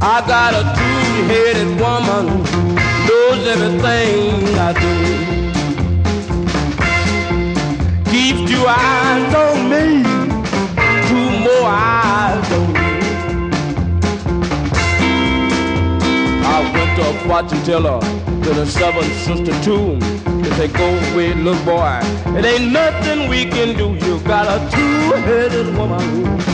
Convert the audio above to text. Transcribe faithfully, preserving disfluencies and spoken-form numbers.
I got a two-headed woman, knows everything I do. Keeps two eyes on me, two more eyes on you. I went to a fortune teller to the seventh sister too. They say, go away, little boy, it ain't nothing we can do. You got a two-headed woman.